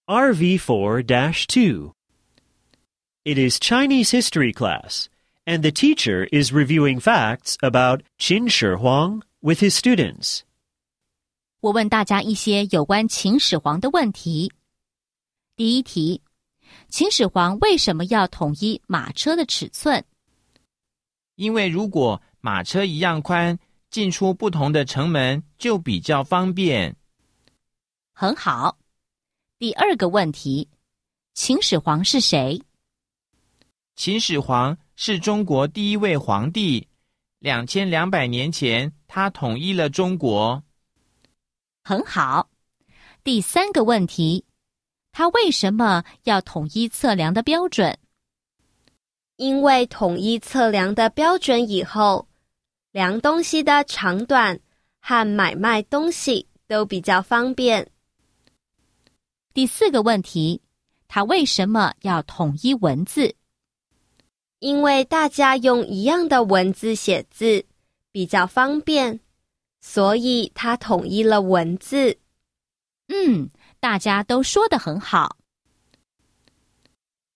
RV4-2. It is Chinese history class, and the teacher is reviewing facts about Qin Shi Huang with his students. 我问大家一些有关秦始皇的问题。第一题，秦始皇为什么要统一马车的尺寸？ 因为如果马车一样宽，进出不同的城门就比较方便。 很好。第二个问题，秦始皇是谁？ 秦始皇是中国第一位皇帝，2200年前他统一了中国。 很好。第三个问题，他为什么要统一测量的标准？ 因为统一测量的标准以后，量东西的长短和买卖东西都比较方便。 第四个问题，他为什么要统一文字？ 因为大家用一样的文字写字比较方便，所以他统一了文字。 大家都说得很好。